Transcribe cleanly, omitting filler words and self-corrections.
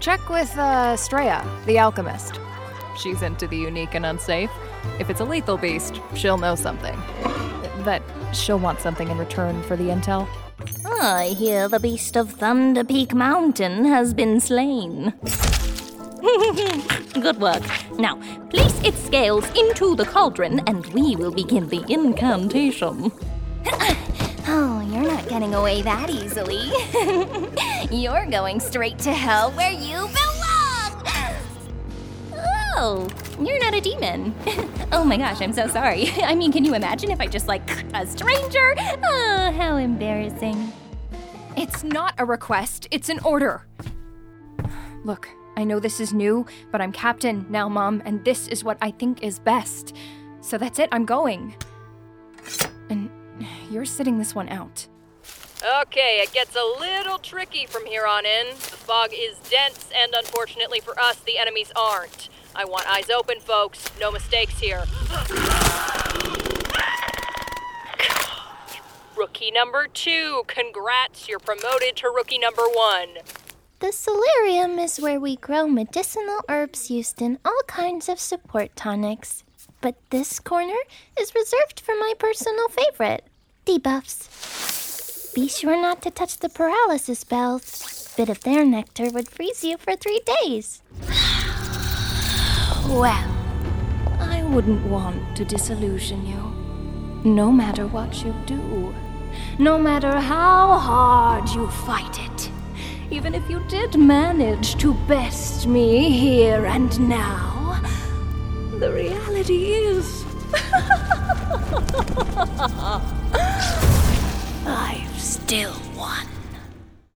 check with Straya, the alchemist. She's into the unique and unsafe. If it's a lethal beast, she'll know something. That she'll want something in return for the intel. I hear the beast of Thunder Peak Mountain has been slain. Good work. Now, place its scales into the cauldron and we will begin the incantation. Oh, you're not getting away that easily. You're going straight to hell where you belong! Oh, you're not a demon. Oh my gosh, I'm so sorry. I mean, can you imagine if I just, a stranger? Oh, how embarrassing. It's not a request, it's an order. Look, I know this is new, but I'm captain now, Mom, and this is what I think is best. So that's it, I'm going. And you're sitting this one out. Okay, it gets a little tricky from here on in. The fog is dense, and unfortunately for us, the enemies aren't. I want eyes open, folks. No mistakes here. Rookie number 2, congrats, you're promoted to rookie number 1. The solarium is where we grow medicinal herbs used in all kinds of support tonics. But this corner is reserved for my personal favorite, debuffs. Be sure not to touch the paralysis bells. A bit of their nectar would freeze you for 3 days. Well, I wouldn't want to disillusion you. No matter what you do, no matter how hard you fight it, even if you did manage to best me here and now, the reality is I've still won.